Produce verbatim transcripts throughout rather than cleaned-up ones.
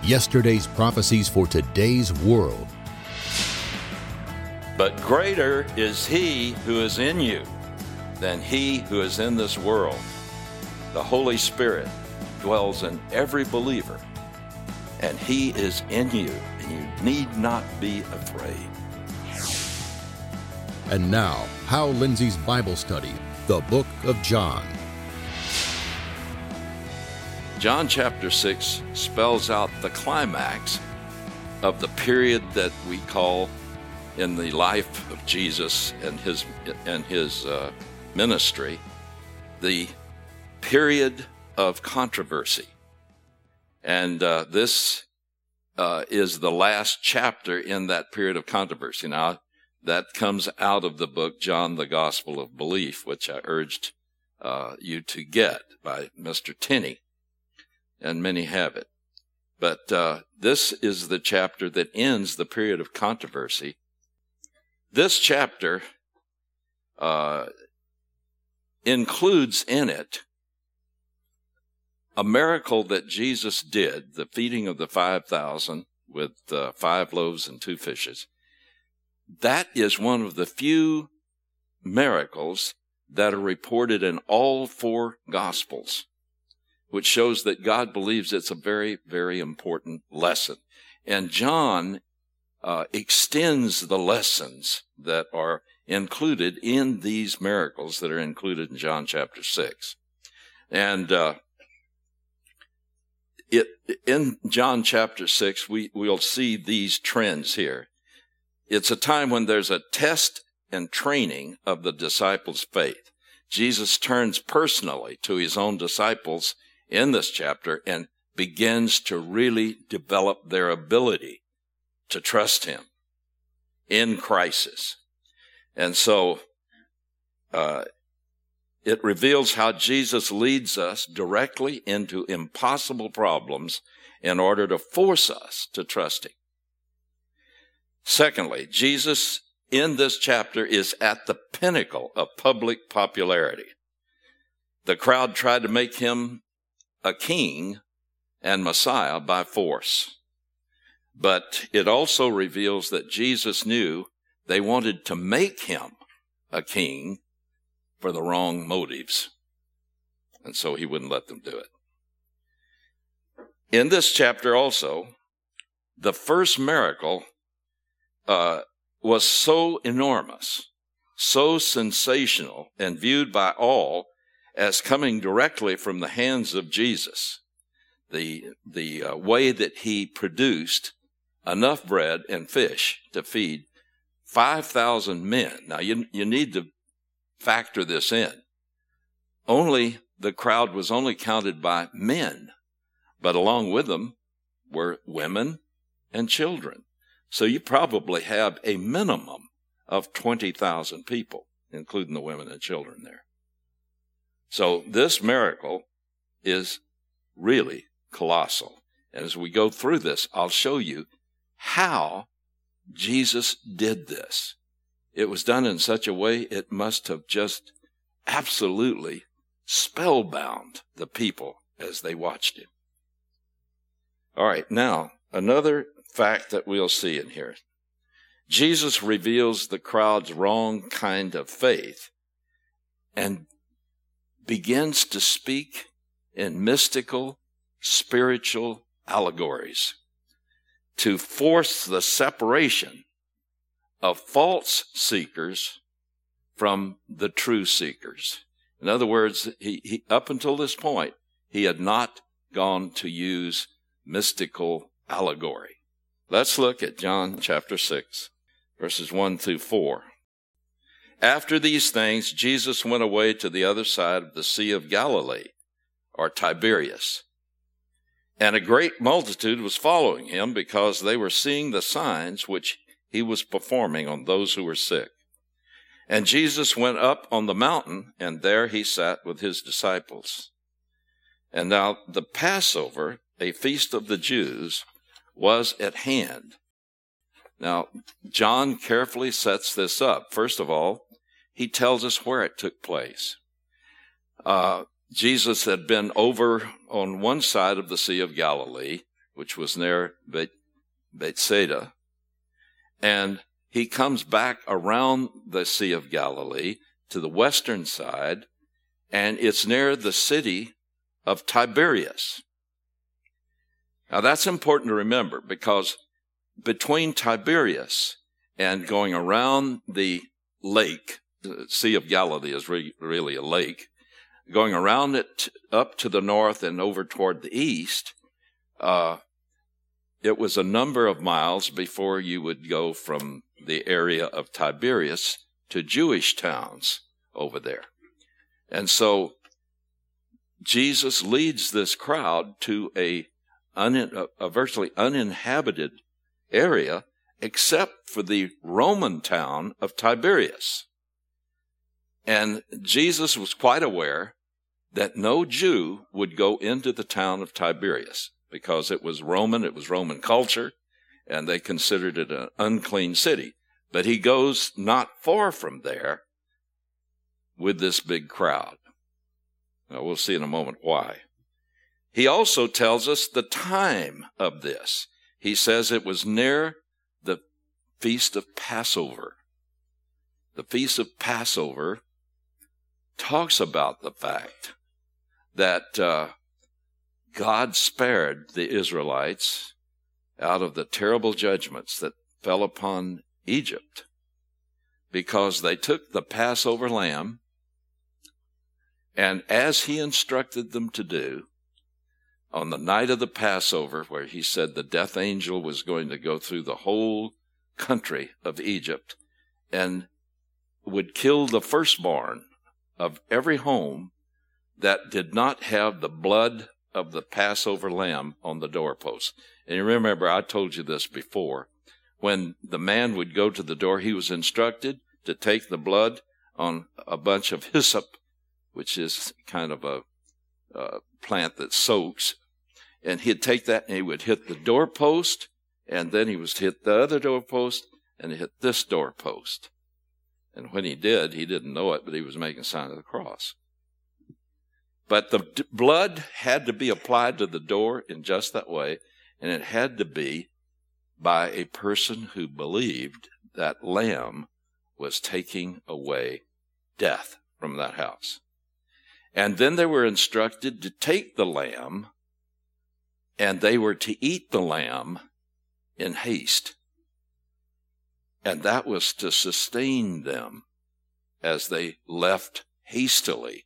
Yesterday's prophecies for today's world. But greater is he who is in you than he who is in this world. The Holy Spirit dwells in every believer, and he is in you, and you need not be afraid. And now, Hal Lindsey's Bible study, the book of John. John chapter six spells out the climax of the period that we call in the life of Jesus and his and his uh, ministry, the period of controversy. And uh, this uh, is the last chapter in that period of controversy. Now, that comes out of the book, John, the Gospel of Belief, which I urged uh, you to get by Mister Tenney, and many have it. But uh, this is the chapter that ends the period of controversy. This chapter uh, includes in it a miracle that Jesus did, the feeding of the five thousand with uh, five loaves and two fishes. That is one of the few miracles that are reported in all four Gospels, which shows that God believes it's a very, very important lesson. And John uh, extends the lessons that are included in these miracles that are included in John chapter six. And uh, it in John chapter six, we, we'll see these trends here. It's a time when there's a test and training of the disciples' faith. Jesus turns personally to his own disciples in this chapter and begins to really develop their ability to trust him in crisis. And so uh, it reveals how Jesus leads us directly into impossible problems in order to force us to trust him. Secondly, Jesus in this chapter is at the pinnacle of public popularity. The crowd tried to make him a king and Messiah by force. But it also reveals that Jesus knew they wanted to make him a king for the wrong motives. And so he wouldn't let them do it. In this chapter also, the first miracle uh, was so enormous, so sensational, and viewed by all as coming directly from the hands of Jesus. The, the uh, way that he produced enough bread and fish to feed five thousand men. Now, you, you need to factor this in. Only, the crowd was only counted by men, but along with them were women and children. So you probably have a minimum of twenty thousand people, including the women and children there. So this miracle is really colossal. And as we go through this, I'll show you how Jesus did this. It was done in such a way it must have just absolutely spellbound the people as they watched him. All right, now, another fact that we'll see in here. Jesus reveals the crowd's wrong kind of faith and begins to speak in mystical, spiritual allegories to force the separation of false seekers from the true seekers. In other words, he, he up until this point, he had not gone to use mystical allegory. Let's look at John chapter six, verses one through four. After these things, Jesus went away to the other side of the Sea of Galilee, or Tiberias. And a great multitude was following him because they were seeing the signs which he was performing on those who were sick. And Jesus went up on the mountain, and there he sat with his disciples. And now the Passover, a feast of the Jews, was at hand. Now, John carefully sets this up. First of all, he tells us where it took place. Uh, Jesus had been over on one side of the Sea of Galilee which was near Beth- Bethsaida. And he comes back around the Sea of Galilee to the western side, and it's near the city of Tiberias. Now that's important to remember, because between Tiberias and going around the lake, the Sea of Galilee is re- really a lake, going around it up to the north and over toward the east, uh, it was a number of miles before you would go from the area of Tiberias to Jewish towns over there. And so Jesus leads this crowd to a, un, a virtually uninhabited area, except for the Roman town of Tiberias. And Jesus was quite aware that no Jew would go into the town of Tiberias, because it was Roman, it was Roman culture, and they considered it an unclean city. But he goes not far from there with this big crowd. Now, we'll see in a moment why. He also tells us the time of this. He says it was near the Feast of Passover. The Feast of Passover talks about the fact that uh, God spared the Israelites out of the terrible judgments that fell upon Egypt, because they took the Passover lamb, and as he instructed them to do, on the night of the Passover, where he said the death angel was going to go through the whole country of Egypt and would kill the firstborn of every home that did not have the blood of the Passover lamb on the doorpost. And you remember, I told you this before. When the man would go to the door, he was instructed to take the blood on a bunch of hyssop, which is kind of a, a plant that soaks. And he'd take that and he would hit the doorpost, and then he would hit the other doorpost, and he hit this doorpost. And when he did, he didn't know it, but he was making a sign of the cross. But the d- blood had to be applied to the door in just that way, and it had to be by a person who believed that lamb was taking away death from that house. And then they were instructed to take the lamb, and they were to eat the lamb in haste. And that was to sustain them as they left hastily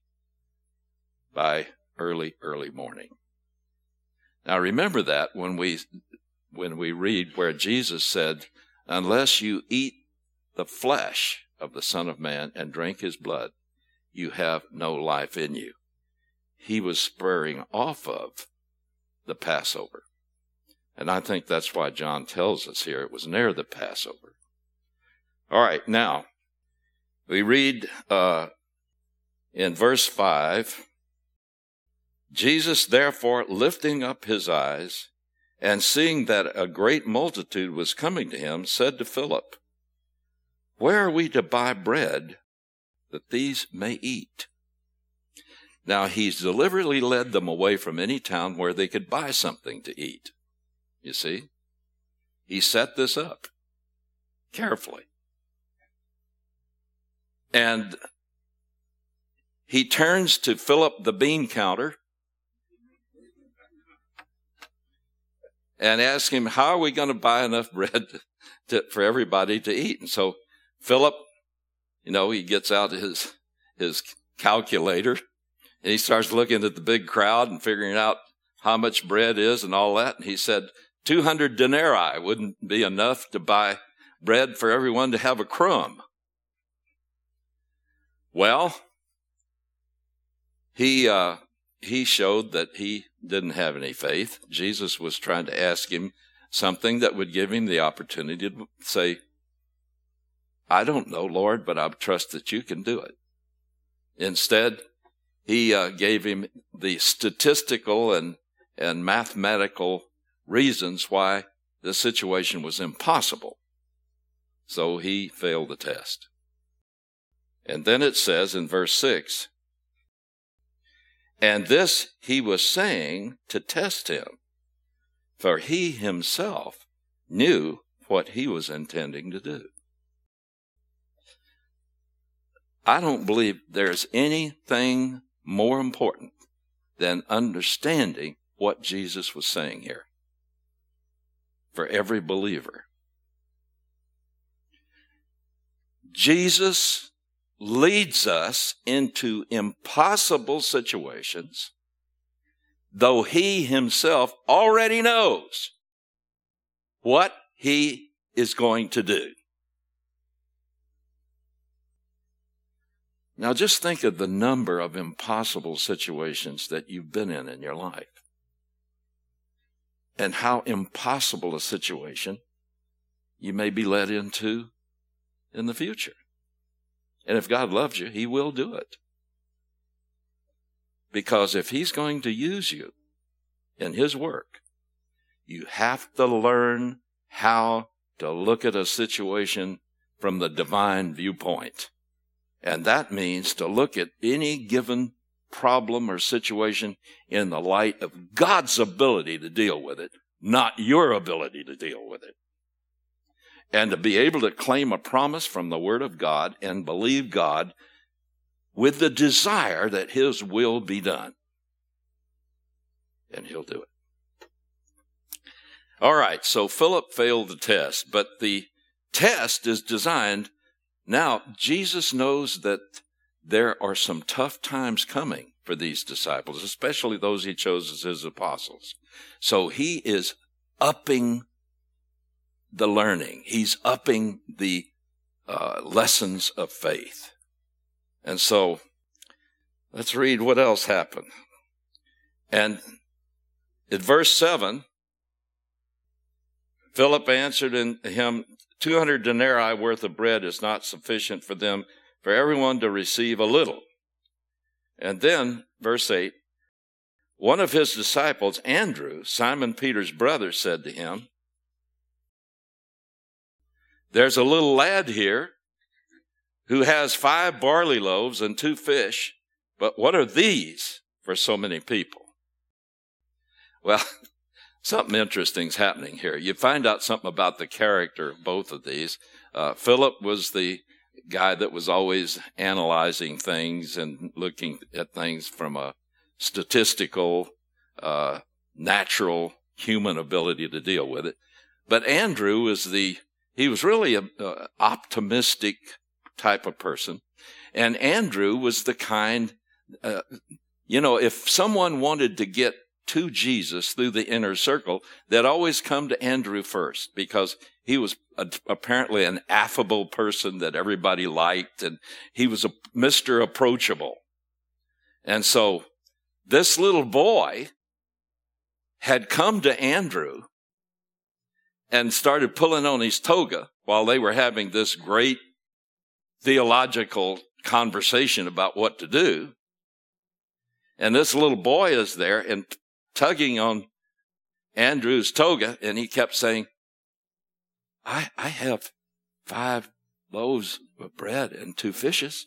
by early, early morning. Now remember that when we when we read where Jesus said, unless you eat the flesh of the Son of Man and drink his blood, you have no life in you. He was spurring off of the Passover. And I think that's why John tells us here it was near the Passover. All right, now, we read uh, in verse five, Jesus, therefore, lifting up his eyes, and seeing that a great multitude was coming to him, said to Philip, where are we to buy bread that these may eat? Now, he's deliberately led them away from any town where they could buy something to eat. You see? He set this up carefully. And he turns to Philip the bean counter and asks him, how are we going to buy enough bread to, for everybody to eat? And so Philip, you know, he gets out his his calculator, and he starts looking at the big crowd and figuring out how much bread is and all that. And he said, two hundred denarii wouldn't be enough to buy bread for everyone to have a crumb. Well, he uh, he showed that he didn't have any faith. Jesus was trying to ask him something that would give him the opportunity to say, I don't know, Lord, but I trust that you can do it. Instead, he uh, gave him the statistical and, and mathematical reasons why the situation was impossible. So he failed the test. And then it says in verse six, and this he was saying to test him, for he himself knew what he was intending to do. I don't believe there's anything more important than understanding what Jesus was saying here for every believer. Jesus leads us into impossible situations, though he himself already knows what he is going to do. Now just think of the number of impossible situations that you've been in in your life, and how impossible a situation you may be led into in the future. And if God loves you, he will do it. Because if he's going to use you in his work, you have to learn how to look at a situation from the divine viewpoint. And that means to look at any given problem or situation in the light of God's ability to deal with it, not your ability to deal with it. And to be able to claim a promise from the Word of God and believe God with the desire that his will be done. And he'll do it. All right, so Philip failed the test, but the test is designed. Now, Jesus knows that there are some tough times coming for these disciples, especially those he chose as his apostles. So he is upping the learning. He's upping the uh, lessons of faith. And so, let's read what else happened. And in verse seven, Philip answered him, two hundred denarii worth of bread is not sufficient for them, for everyone to receive a little. And then, verse eight, one of his disciples, Andrew, Simon Peter's brother, said to him, there's a little lad here who has five barley loaves and two fish, but what are these for so many people? Well, something interesting is happening here. You find out something about the character of both of these. Uh, Philip was the guy that was always analyzing things and looking at things from a statistical, uh, natural, human ability to deal with it. But Andrew is the, he was really an optimistic type of person. And Andrew was the kind, uh, you know, if someone wanted to get to Jesus through the inner circle, they'd always come to Andrew first, because he was a, apparently an affable person that everybody liked, and he was a Mister Approachable. And so this little boy had come to Andrew and started pulling on his toga while they were having this great theological conversation about what to do. And this little boy is there and tugging on Andrew's toga, and he kept saying, I, I have five loaves of bread and two fishes.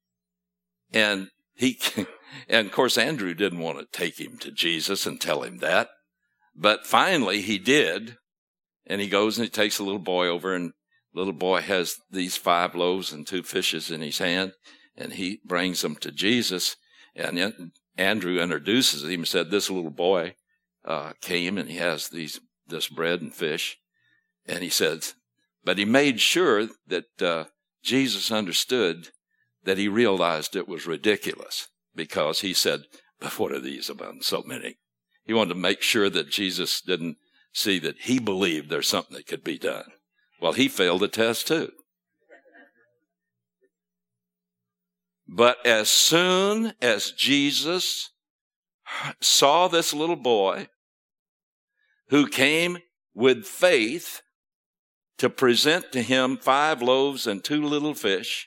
And he, and of course, Andrew didn't want to take him to Jesus and tell him that. But finally he did. And he goes and he takes a little boy over, and the little boy has these five loaves and two fishes in his hand, and he brings them to Jesus. And Andrew introduces him and said, this little boy uh, came and he has these this bread and fish. And he said, but he made sure that uh, Jesus understood that he realized it was ridiculous, because he said, but what are these among so many? He wanted to make sure that Jesus didn't see that he believed there's something that could be done. Well, he failed the test too. But as soon as Jesus saw this little boy who came with faith to present to him five loaves and two little fish,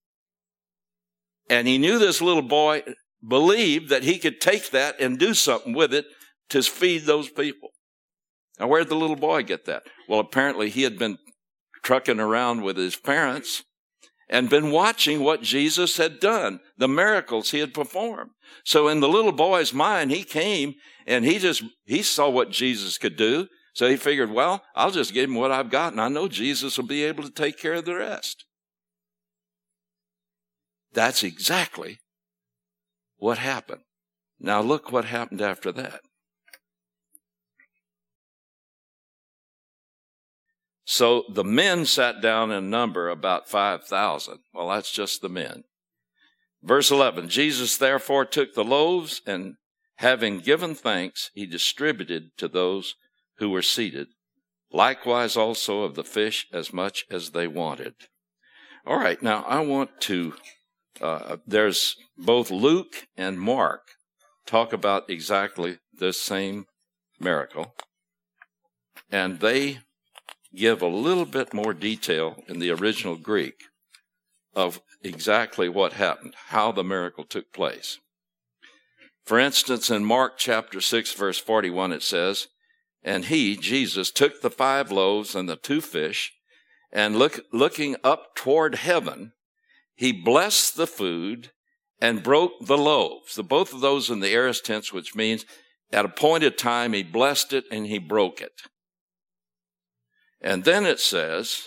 and he knew this little boy believed that he could take that and do something with it to feed those people. Now, where'd the little boy get that? Well, apparently he had been trucking around with his parents, and been watching what Jesus had done, the miracles he had performed. So in the little boy's mind, he came and he just, he saw what Jesus could do. So he figured, well, I'll just give him what I've got, and I know Jesus will be able to take care of the rest. That's exactly what happened. Now look what happened after that. So the men sat down in number about five thousand. Well, that's just the men. Verse eleven, Jesus therefore took the loaves, and having given thanks, he distributed to those who were seated, likewise also of the fish as much as they wanted. All right, now I want to, uh, there's both Luke and Mark talk about exactly this same miracle, and they give a little bit more detail in the original Greek of exactly what happened, how the miracle took place. For instance, in Mark chapter six, verse forty-one, it says, and he, Jesus, took the five loaves and the two fish, and look, looking up toward heaven, he blessed the food and broke the loaves. The, both of those in the aorist tense, which means at a point of time, he blessed it and he broke it. And then it says,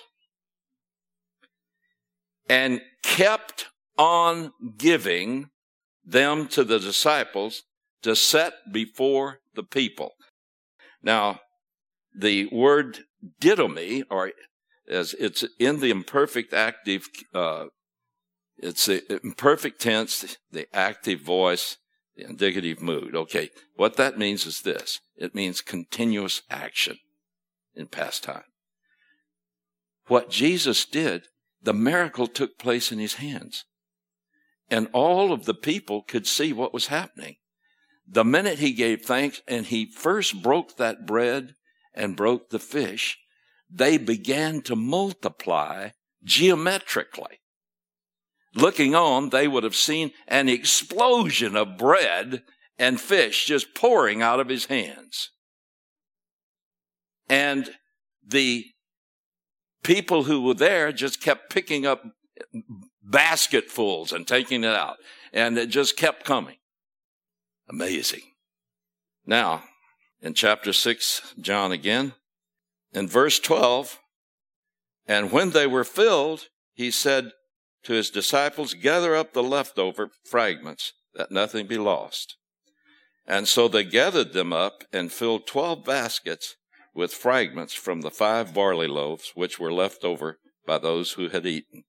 and kept on giving them to the disciples to set before the people. Now, the word didomi, or as it's in the imperfect active, uh, it's the imperfect tense, the active voice, the indicative mood. Okay, what that means is this. It means continuous action in past time. What Jesus did, the miracle took place in his hands. And all of the people could see what was happening. The minute he gave thanks and he first broke that bread and broke the fish, they began to multiply geometrically. Looking on, they would have seen an explosion of bread and fish just pouring out of his hands. And the people who were there just kept picking up basketfuls and taking it out. And it just kept coming. Amazing. Now, in chapter six, John again, in verse twelve, and when they were filled, he said to his disciples, gather up the leftover fragments, that nothing be lost. And so they gathered them up and filled twelve baskets with fragments from the five barley loaves which were left over by those who had eaten.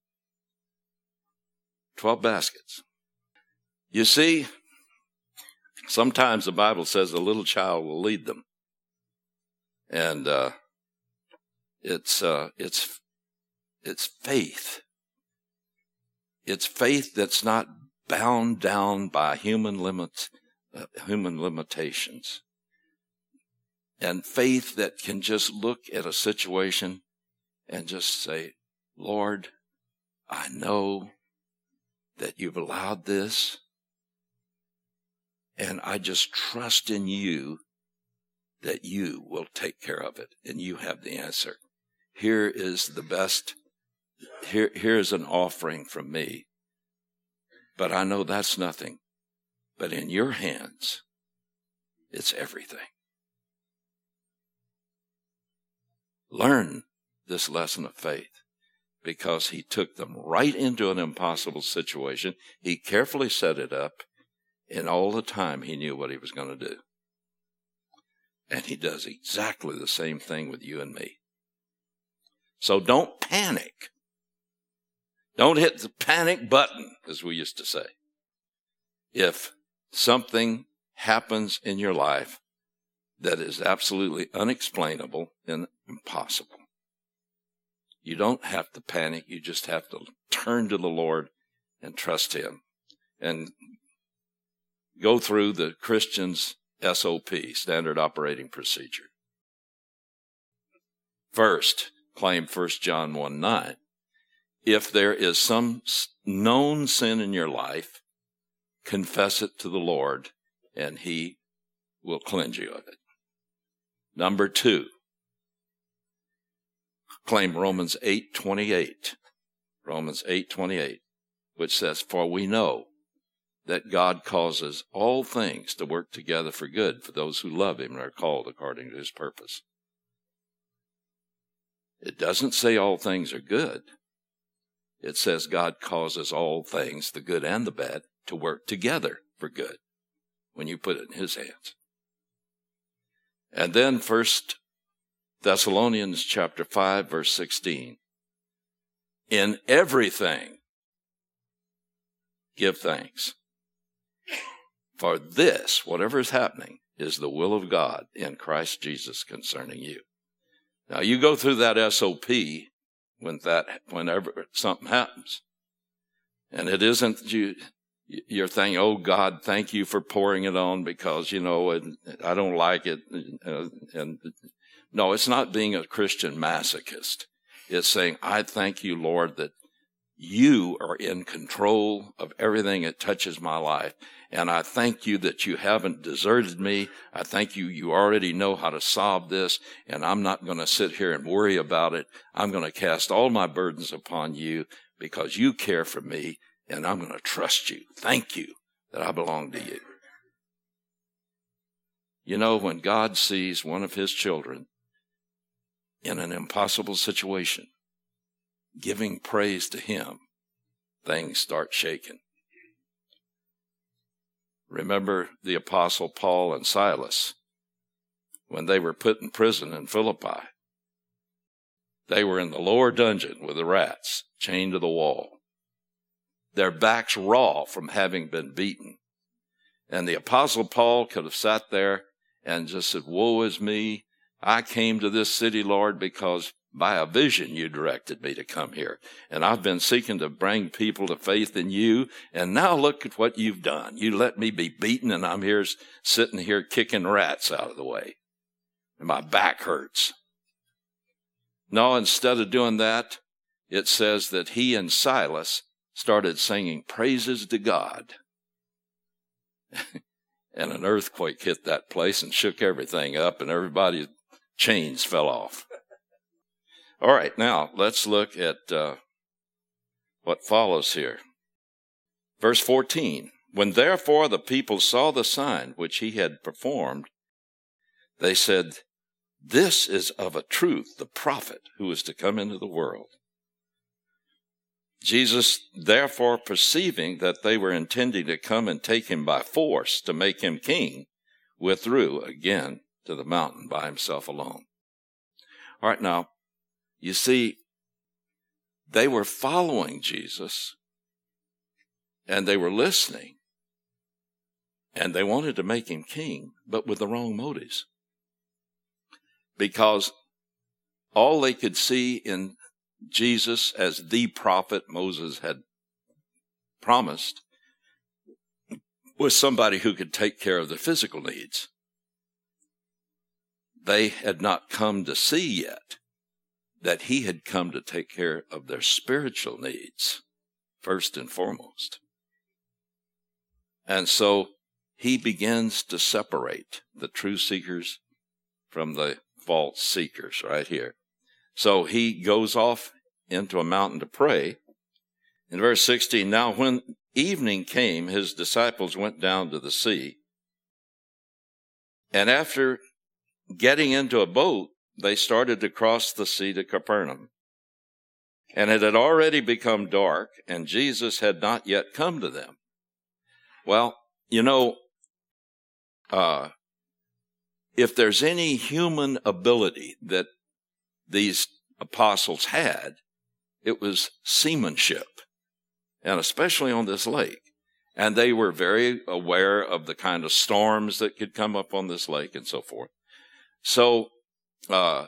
Twelve baskets. You see, sometimes the Bible says a little child will lead them. And uh, it's uh, it's it's faith. It's faith that's not bound down by human limits, uh, human limitations. And faith that can just look at a situation and just say, Lord, I know that you've allowed this, and I just trust in you that you will take care of it, and you have the answer. Here is the best, here, here's an offering from me, but I know that's nothing. But in your hands, it's everything. Learn this lesson of faith, because he took them right into an impossible situation. He carefully set it up, and all the time he knew what he was going to do. And he does exactly the same thing with you and me. So don't panic. Don't hit the panic button, as we used to say. If something happens in your life that is absolutely unexplainable and impossible, you don't have to panic. You just have to turn to the Lord and trust him. And go through the Christian's S O P, standard operating procedure. First, claim First John one nine. If there is some known sin in your life, confess it to the Lord, and he will cleanse you of it. Number two, claim Romans eight twenty-eight. Romans eight twenty-eight, which says, "For we know that God causes all things to work together for good for those who love him and are called according to his purpose." It doesn't say all things are good. It says God causes all things, the good and the bad, to work together for good when you put it in his hands. And then First Thessalonians chapter five, verse sixteen. "In everything give thanks. For this," whatever is happening, "is the will of God in Christ Jesus concerning you." Now you go through that S O P when that, whenever something happens. And it isn't you, you're thinking, "Oh God, thank you for pouring it on because, you know, and I don't like it." And, and no, it's not being a Christian masochist. It's saying, "I thank you, Lord, that you are in control of everything that touches my life. And I thank you that you haven't deserted me. I thank you, you already know how to solve this, and I'm not going to sit here and worry about it. I'm going to cast all my burdens upon you because you care for me, and I'm going to trust you. Thank you that I belong to you." You know, when God sees one of his children in an impossible situation, giving praise to him, things start shaking. Remember the Apostle Paul and Silas when they were put in prison in Philippi. They were in the lower dungeon with the rats, chained to the wall. Their backs raw from having been beaten. And the Apostle Paul could have sat there and just said, "Woe is me. I came to this city, Lord, because by a vision you directed me to come here. And I've been seeking to bring people to faith in you. And now look at what you've done. You let me be beaten, and I'm here sitting here kicking rats out of the way. And my back hurts." No, instead of doing that, it says that he and Silas started singing praises to God. And an earthquake hit that place and shook everything up, and everybody's chains fell off. All right, now let's look at uh, what follows here. Verse fourteen, "When therefore the people saw the sign which he had performed, they said, This is of a truth the prophet who is to come into the world. Jesus, therefore, perceiving that they were intending to come and take him by force to make him king, withdrew again to the mountain by himself alone." All right, now, you see, they were following Jesus, and they were listening, and they wanted to make him king, but with the wrong motives. Because all they could see in Jesus as the prophet Moses had promised was somebody who could take care of their physical needs. They had not come to see yet that he had come to take care of their spiritual needs, first and foremost. And so he begins to separate the true seekers from the false seekers right here. So he goes off into a mountain to pray. In verse sixteen, "Now when evening came, his disciples went down to the sea. And after getting into a boat, they started to cross the sea to Capernaum. And it had already become dark, and Jesus had not yet come to them." Well, you know, uh, if there's any human ability that these apostles had, it was seamanship, and especially on this lake. And they were very aware of the kind of storms that could come up on this lake and so forth. So uh,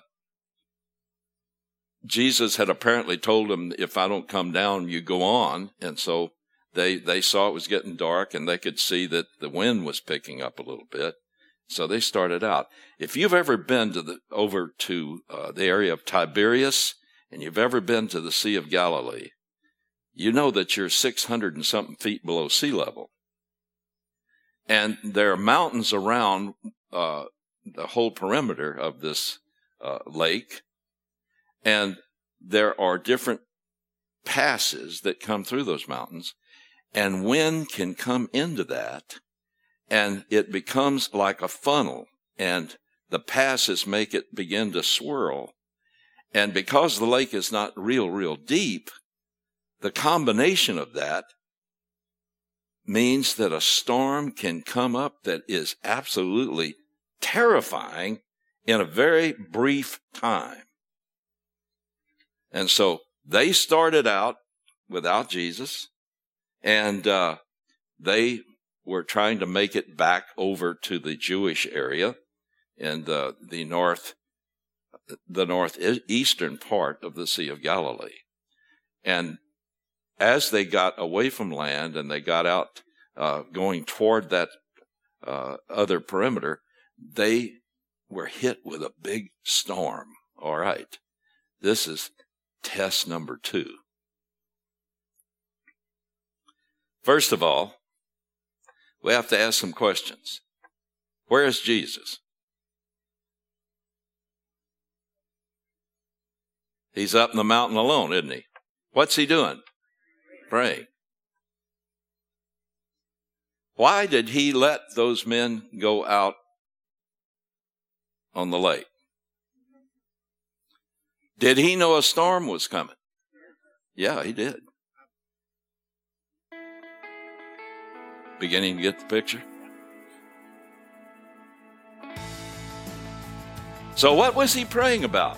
Jesus had apparently told them, "If I don't come down, you go on." And so they they saw it was getting dark, and they could see that the wind was picking up a little bit. So they started out. If you've ever been to the over to uh, the area of Tiberias, and you've ever been to the Sea of Galilee, you know that you're six hundred and something feet below sea level. And there are mountains around uh, the whole perimeter of this uh, lake, and there are different passes that come through those mountains, and wind can come into that, and it becomes like a funnel, and the passes make it begin to swirl. And because the lake is not real, real deep, the combination of that means that a storm can come up that is absolutely terrifying in a very brief time. And so they started out without Jesus, and uh, they were trying to make it back over to the Jewish area in the, the north, the northeastern part of the Sea of Galilee. And as they got away from land and they got out uh, going toward that uh, other perimeter, they were hit with a big storm. All right, this is test number two. First of all, we have to ask some questions. Where is Jesus? He's up in the mountain alone, isn't he? What's he doing? Praying. Why did he let those men go out on the lake? Did he know a storm was coming? Yeah, he did. Beginning to get the picture? So what was he praying about?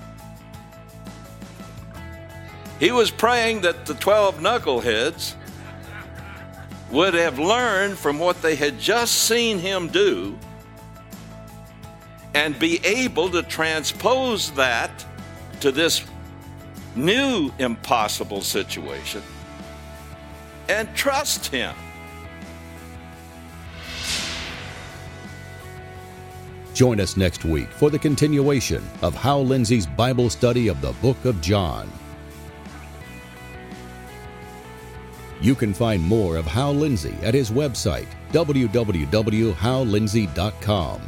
He was praying that the twelve knuckleheads would have learned from what they had just seen him do and be able to transpose that to this new impossible situation and trust him. Join us next week for the continuation of Hal Lindsey's Bible study of the Book of John. You can find more of Hal Lindsey at his website, w w w dot hal lindsey dot com.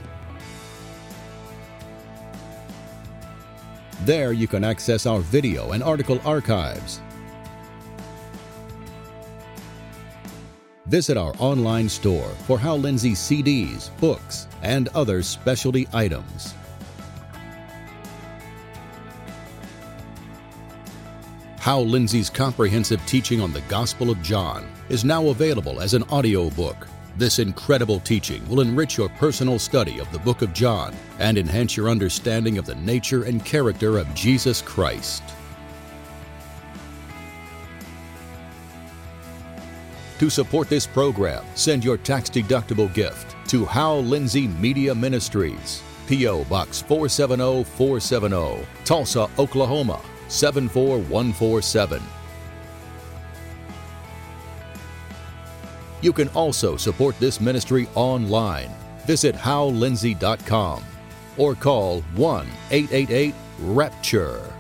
There you can access our video and article archives. Visit our online store for Hal Lindsey C Ds, books, and other specialty items. Hal Lindsey's comprehensive teaching on the Gospel of John is now available as an audiobook. This incredible teaching will enrich your personal study of the book of John and enhance your understanding of the nature and character of Jesus Christ. To support this program, send your tax-deductible gift to Hal Lindsey Media Ministries, P O Box four seven zero four seven zero, Tulsa, Oklahoma, seven four one four seven. You can also support this ministry online. Visit hal lindsey dot com or call one eight eight eight RAPTURE.